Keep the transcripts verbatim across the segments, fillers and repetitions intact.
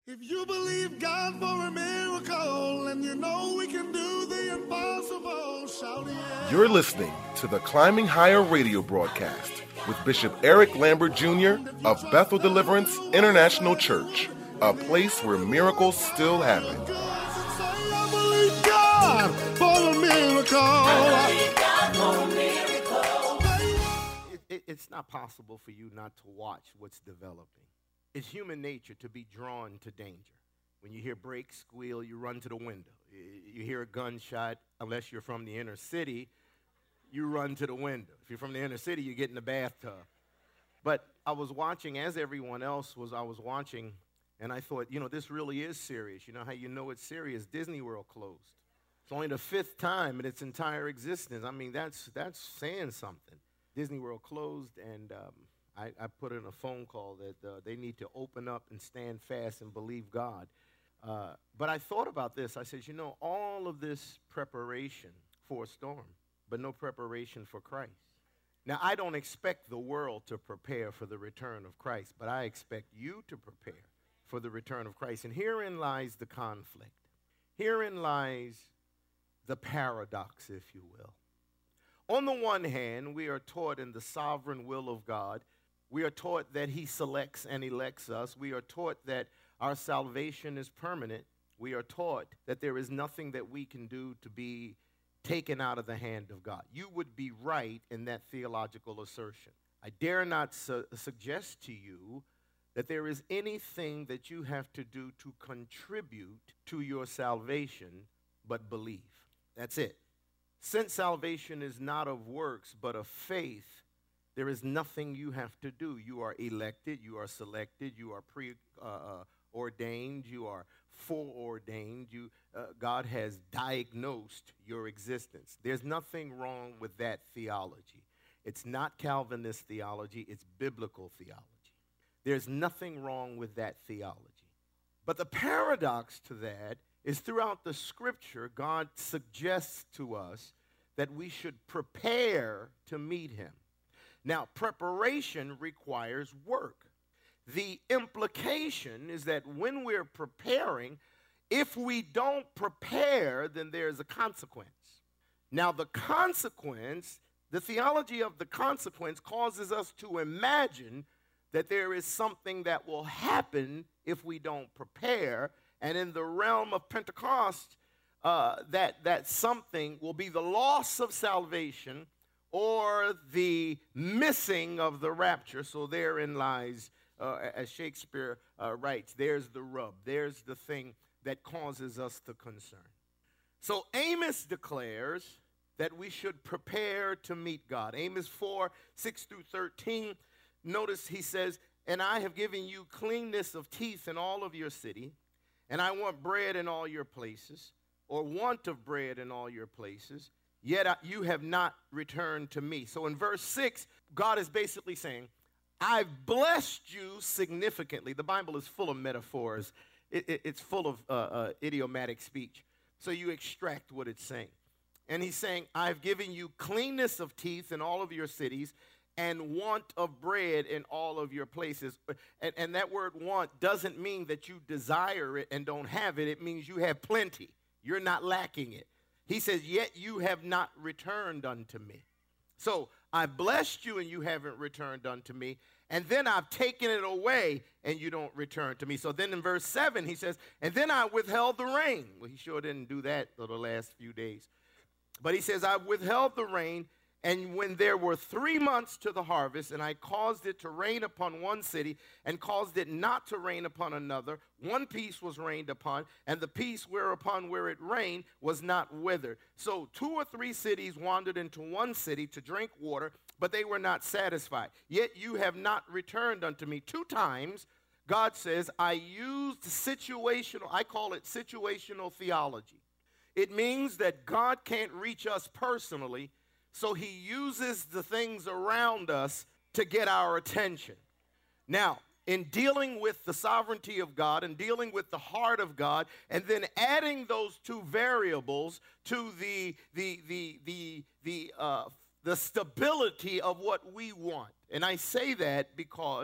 If you believe God for a miracle and you know we can do the impossible, shout yeah. You're listening to the Climbing Higher radio broadcast with Bishop Eric Lambert Junior of Bethel Deliverance International Church, a place where miracles still happen. I believe God for a miracle. I believe God for a miracle. It, it, it's not possible for you not to watch what's developing. It's human nature to be drawn to danger. When you hear brakes squeal, you run to the window. You hear a gunshot, unless you're from the inner city, you run to the window. If you're from the inner city, you get in the bathtub. But I was watching, as everyone else was, I was watching, and I thought, you know, this really is serious. You know how you know it's serious? Disney World closed. It's only the fifth time in its entire existence. I mean, that's that's saying something. Disney World closed, and um, I, I put in a phone call that uh, they need to open up and stand fast and believe God. Uh, but I thought about this. I said, you know, all of this preparation for a storm, but no preparation for Christ. Now, I don't expect the world to prepare for the return of Christ, but I expect you to prepare for the return of Christ. And herein lies the conflict. Herein lies the paradox, if you will. On the one hand, we are taught in the sovereign will of God. We are taught that he selects and elects us. We are taught that our salvation is permanent. We are taught that there is nothing that we can do to be taken out of the hand of God. You would be right in that theological assertion. I dare not su- suggest to you that there is anything that you have to do to contribute to your salvation but believe. That's it. Since salvation is not of works but of faith, there is nothing you have to do. You are elected, you are selected, you are pre-ordained, uh, you are foreordained. You, uh, God has diagnosed your existence. There's nothing wrong with that theology. It's not Calvinist theology, it's biblical theology. There's nothing wrong with that theology. But the paradox to that is throughout the scripture, God suggests to us that we should prepare to meet him. Now, preparation requires work. The implication is that when we're preparing, if we don't prepare, then there's a consequence. Now, the consequence, the theology of the consequence causes us to imagine that there is something that will happen if we don't prepare. And in the realm of Pentecost, uh, that, that something will be the loss of salvation or the missing of the rapture. So therein lies, uh, as Shakespeare uh, writes, there's the rub. There's the thing that causes us the concern. So Amos declares that we should prepare to meet God. Amos four, six through thirteen, notice he says, and I have given you cleanness of teeth in all of your city, and I want bread in all your places, or want of bread in all your places. Yet I, you have not returned to me. So in verse six, God is basically saying, I've blessed you significantly. The Bible is full of metaphors. It, it, it's full of uh, uh, idiomatic speech. So you extract what it's saying. And he's saying, I've given you cleanness of teeth in all of your cities and want of bread in all of your places. And, and that word want doesn't mean that you desire it and don't have it. It means you have plenty. You're not lacking it. He says, yet you have not returned unto me. So I blessed you and you haven't returned unto me. And then I've taken it away and you don't return to me. So then in verse seven, he says, and then I withheld the rain. Well, he sure didn't do that for the last few days. But he says, I withheld the rain. And when there were three months to the harvest, and I caused it to rain upon one city, and caused it not to rain upon another, one piece was rained upon, and the piece whereupon where it rained was not withered. So two or three cities wandered into one city to drink water, but they were not satisfied. Yet you have not returned unto me. Two times, God says, I used situational, I call it situational theology. It means that God can't reach us personally, so he uses the things around us to get our attention. Now, in dealing with the sovereignty of God and dealing with the heart of God, and then adding those two variables to the the the the the uh, the stability of what we want. And I say that because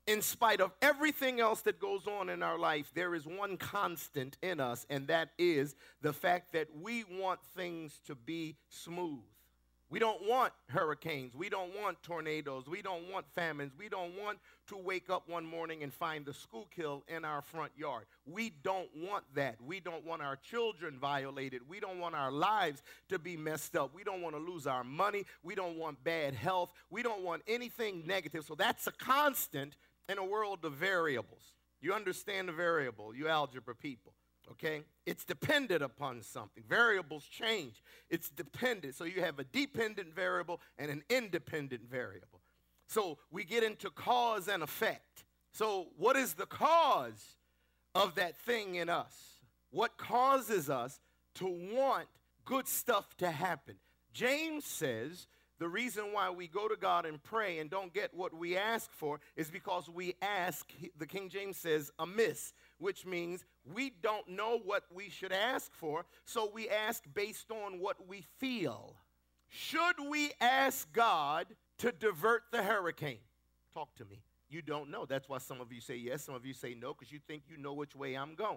In spite of everything else that goes on in our life, there is one constant in us, and that is the fact that we want things to be smooth. We don't want hurricanes. We don't want tornadoes. We don't want famines. We don't want to wake up one morning and find the Schuylkill in our front yard. We don't want that. We don't want our children violated. We don't want our lives to be messed up. We don't want to lose our money. We don't want bad health. We don't want anything negative. So that's a constant in a world of variables. You understand the variable, you algebra people. Okay? It's dependent upon something. Variables change. It's dependent. So you have a dependent variable and an independent variable. So we get into cause and effect. So what is the cause of that thing in us? What causes us to want good stuff to happen? James says the reason why we go to God and pray and don't get what we ask for is because we ask, the King James says, amiss, which means we don't know what we should ask for, so we ask based on what we feel. Should we ask God to divert the hurricane? Talk to me. You don't know. That's why some of you say yes, some of you say no, because you think you know which way I'm going.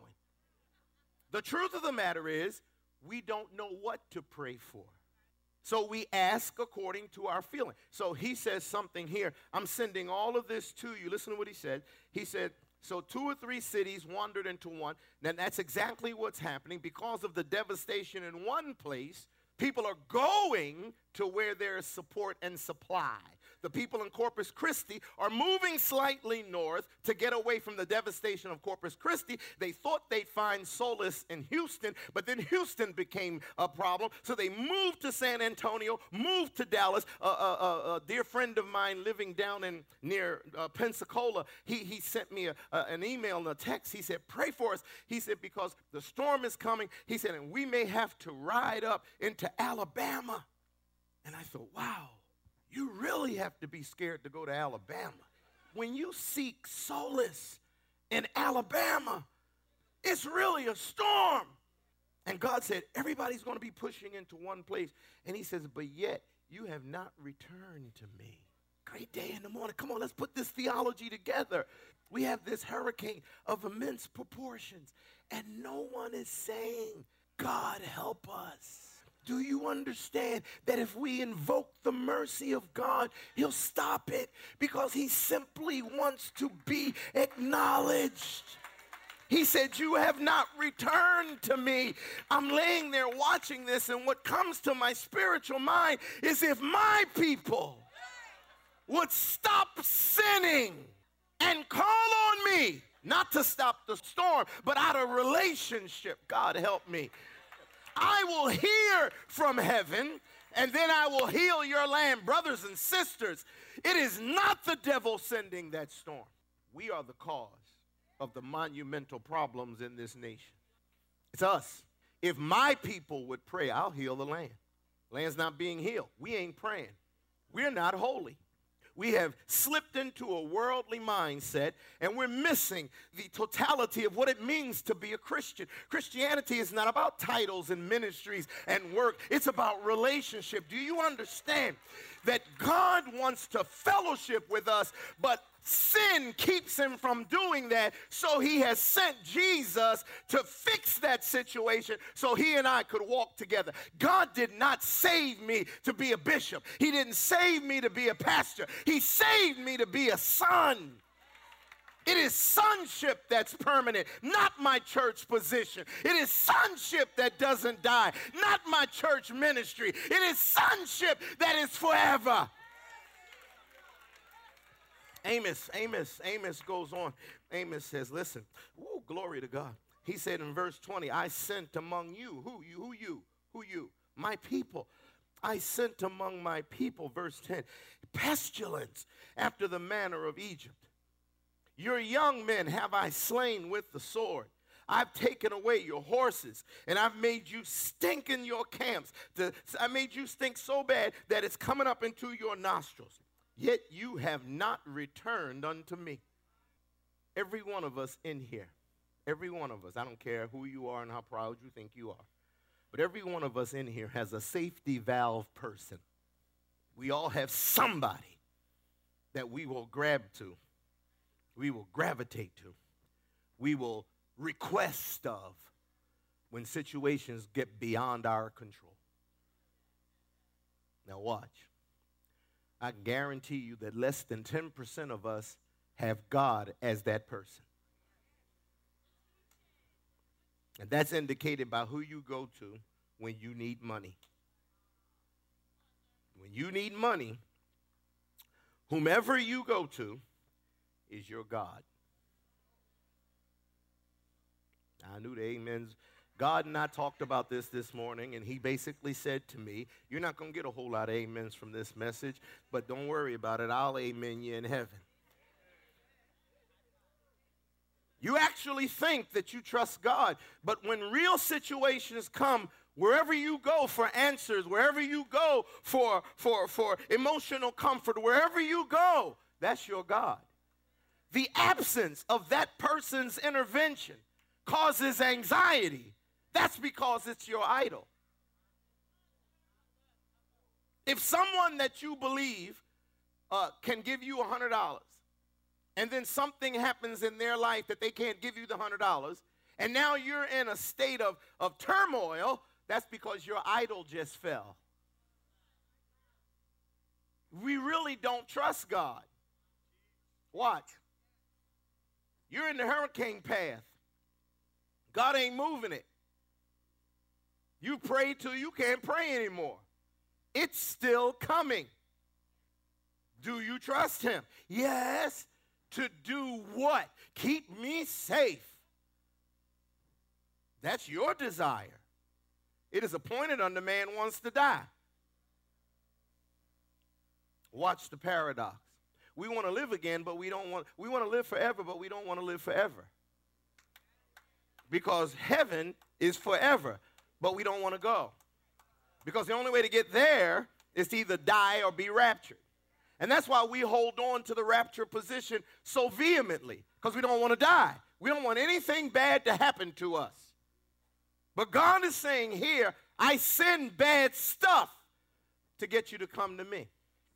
The truth of the matter is, we don't know what to pray for. So we ask according to our feeling. So he says something here. I'm sending all of this to you. Listen to what he said. He said, so two or three cities wandered into one. Now that's exactly what's happening. Because of the devastation in one place, people are going to where there is support and supply. The people in Corpus Christi are moving slightly north to get away from the devastation of Corpus Christi. They thought they'd find solace in Houston, but then Houston became a problem. So they moved to San Antonio, moved to Dallas. Uh, uh, uh, a dear friend of mine living down in near uh, Pensacola, he, he sent me a, uh, an email and a text. He said, pray for us. He said, because the storm is coming. He said, and we may have to ride up into Alabama. And I thought, wow. You really have to be scared to go to Alabama. When you seek solace in Alabama, it's really a storm. And God said, everybody's going to be pushing into one place. And he says, but yet you have not returned to me. Great day in the morning. Come on, let's put this theology together. We have this hurricane of immense proportions, and no one is saying, God, help us. Do you understand that if we invoke the mercy of God, he'll stop it because he simply wants to be acknowledged. He said, you have not returned to me. I'm laying there watching this, and what comes to my spiritual mind is if my people would stop sinning and call on me, not to stop the storm, but out of relationship. God help me. I will hear from heaven, and then I will heal your land. Brothers and sisters, it is not the devil sending that storm. We are the cause of the monumental problems in this nation. It's us. If my people would pray, I'll heal the land. Land's not being healed. We ain't praying. We're not holy. We have slipped into a worldly mindset, and we're missing the totality of what it means to be a Christian. Christianity is not about titles and ministries and work. It's about relationship. Do you understand that God wants to fellowship with us, but sin keeps him from doing that, so he has sent Jesus to fix that situation so he and I could walk together. God did not save me to be a bishop. He didn't save me to be a pastor. He saved me to be a son. It is sonship that's permanent, not my church position. It is sonship that doesn't die, not my church ministry. It is sonship that is forever. Amos, Amos, Amos goes on. Amos says, listen, woo, glory to God. He said in verse twenty, I sent among you, who you, who you, who you, my people. I sent among my people, verse ten, pestilence after the manner of Egypt. Your young men have I slain with the sword. I've taken away your horses, and I've made you stink in your camps. To, I made you stink so bad that it's coming up into your nostrils. Yet you have not returned unto me. Every one of us in here, every one of us, I don't care who you are and how proud you think you are, but every one of us in here has a safety valve person. We all have somebody that we will grab to we will gravitate to, we will request of when situations get beyond our control. Now watch. I guarantee you that less than ten percent of us have God as that person. And that's indicated by who you go to when you need money. When you need money, whomever you go to is your God. I knew the amens. God and I talked about this this morning, and he basically said to me, you're not going to get a whole lot of amens from this message, but don't worry about it. I'll amen you in heaven. You actually think that you trust God, but when real situations come, wherever you go for answers, wherever you go for, for, for emotional comfort, wherever you go, that's your God. The absence of that person's intervention causes anxiety. That's because it's your idol. If someone that you believe uh, can give you one hundred dollars, and then something happens in their life that they can't give you the one hundred dollars, and now you're in a state of, of turmoil, that's because your idol just fell. We really don't trust God. Watch. You're in the hurricane path. God ain't moving it. You pray till you can't pray anymore. It's still coming. Do you trust him? Yes. To do what? Keep me safe. That's your desire. It is appointed unto man wants to die. Watch the paradox. We want to live again, but we don't want, we want to live forever, but we don't want to live forever. Because heaven is forever, but we don't want to go. Because the only way to get there is to either die or be raptured. And that's why we hold on to the rapture position so vehemently, because we don't want to die. We don't want anything bad to happen to us. But God is saying here, I send bad stuff to get you to come to me.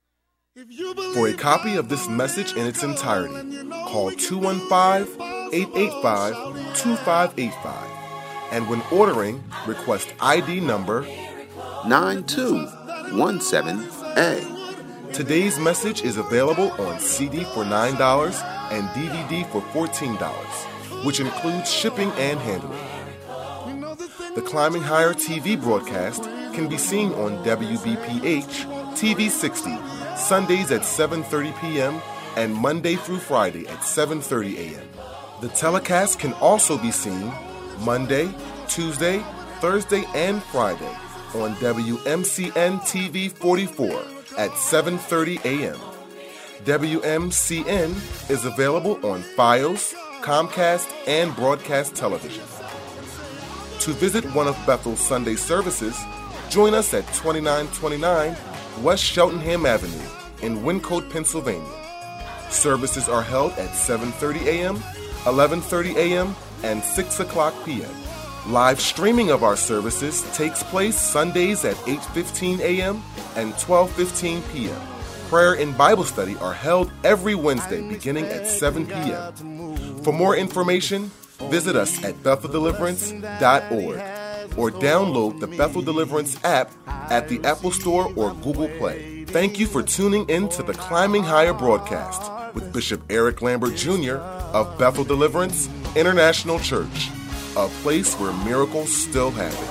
For a copy of this message in its entirety, call two one five, eight eight five, two five eight five. And when ordering, request I D number nine two one seven A. Today's message is available on C D for nine dollars and D V D for fourteen dollars, which includes shipping and handling. The Climbing Higher T V broadcast can be seen on W B P H T V sixty, Sundays at seven thirty p.m. and Monday through Friday at seven thirty a.m. The telecast can also be seen Monday, Tuesday, Thursday, and Friday on W M C N T V forty-four at seven thirty a.m. W M C N is available on Fios, Comcast, and Broadcast Television. To visit one of Bethel's Sunday services, join us at twenty-nine twenty-nine West Cheltenham Avenue in Wyncote, Pennsylvania. Services are held at seven thirty a.m., eleven thirty a.m., and six o'clock p.m. Live streaming of our services takes place Sundays at eight fifteen a.m. and twelve fifteen p.m. Prayer and Bible study are held every Wednesday beginning at seven p.m. For more information, visit us at bethel deliverance dot org or download the Bethel Deliverance app at the Apple Store or Google Play. Thank you for tuning in to the Climbing Higher broadcast with Bishop Eric Lambert Junior of Bethel Deliverance International Church, a place where miracles still happen.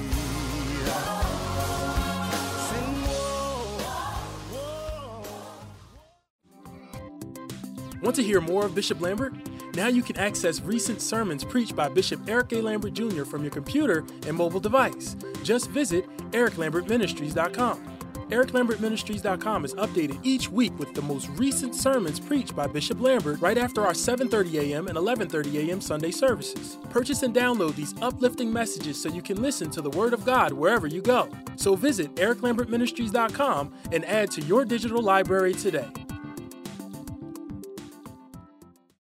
Want to hear more of Bishop Lambert? Now you can access recent sermons preached by Bishop Eric A. Lambert Junior from your computer and mobile device. Just visit eric lambert ministries dot com. eric lambert ministries dot com is updated each week with the most recent sermons preached by Bishop Lambert right after our seven thirty a.m. and eleven thirty a.m. Sunday services. Purchase and download these uplifting messages so you can listen to the Word of God wherever you go. So visit eric lambert ministries dot com and add to your digital library today.